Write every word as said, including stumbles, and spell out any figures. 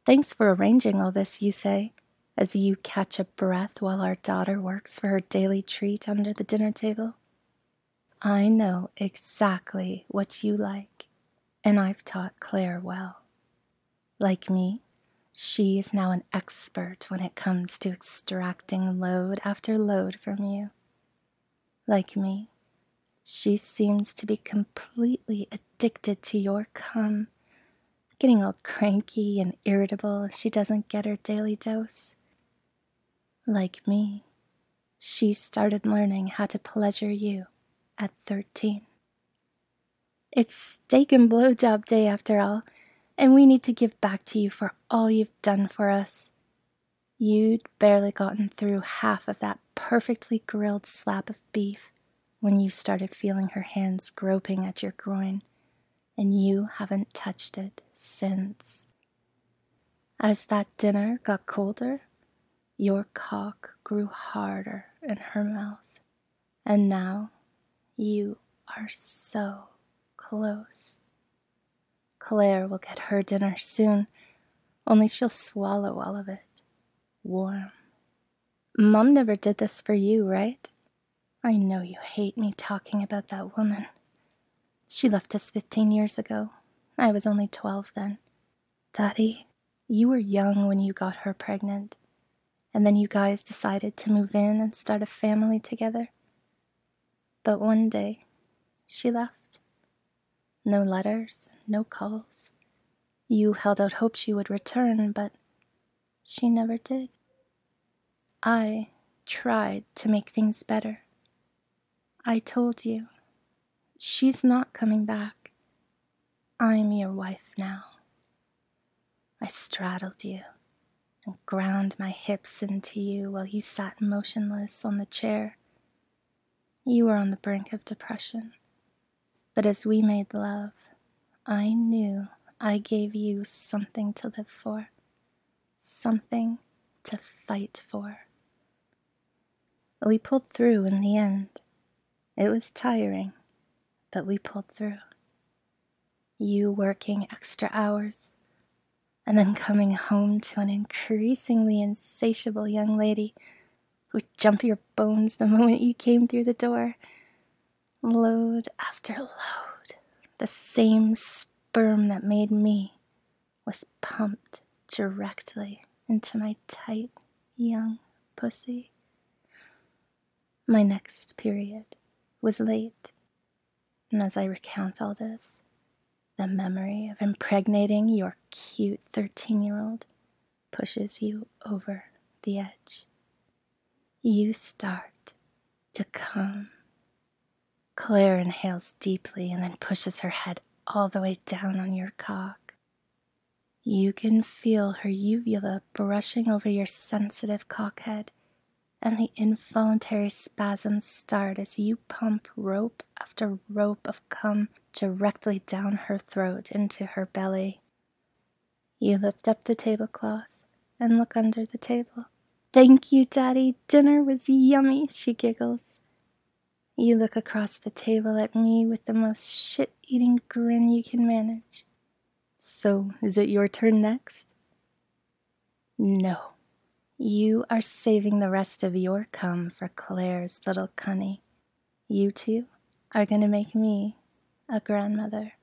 Thanks for arranging all this, you say, as you catch a breath while our daughter works for her daily treat under the dinner table. I know exactly what you like, and I've taught Claire well. Like me, she is now an expert when it comes to extracting load after load from you. Like me, she seems to be completely addicted to your cum, getting all cranky and irritable if she doesn't get her daily dose. Like me, she started learning how to pleasure you at thirteen. It's steak and blowjob day after all, and we need to give back to you for all you've done for us. You'd barely gotten through half of that perfectly grilled slab of beef when you started feeling her hands groping at your groin, and you haven't touched it since. As that dinner got colder, your cock grew harder in her mouth, and now you are so close. Claire will get her dinner soon, only she'll swallow all of it, warm. Mom never did this for you, right? I know you hate me talking about that woman. She left us fifteen years ago. I was only twelve then. Daddy, you were young when you got her pregnant, and then you guys decided to move in and start a family together. But one day, she left. No letters, no calls. You held out hope she would return, but she never did. I tried to make things better. I told you, she's not coming back. I'm your wife now. I straddled you and ground my hips into you while you sat motionless on the chair. You were on the brink of depression, but as we made love, I knew I gave you something to live for, something to fight for. We pulled through in the end. It was tiring, but we pulled through. You working extra hours, and then coming home to an increasingly insatiable young lady who'd jump your bones the moment you came through the door. Load after load, the same sperm that made me was pumped directly into my tight, young pussy. My next period was late, and as I recount all this, the memory of impregnating your cute thirteen-year-old pushes you over the edge. You start to come. Claire inhales deeply and then pushes her head all the way down on your cock. You can feel her uvula brushing over your sensitive cockhead, and the involuntary spasms start as you pump rope after rope of cum directly down her throat into her belly. You lift up the tablecloth and look under the table. "Thank you, Daddy. Dinner was yummy," she giggles. You look across the table at me with the most shit-eating grin you can manage. "So, is it your turn next?" "No. You are saving the rest of your cum for Claire's little cunny. You two are going to make me a grandmother."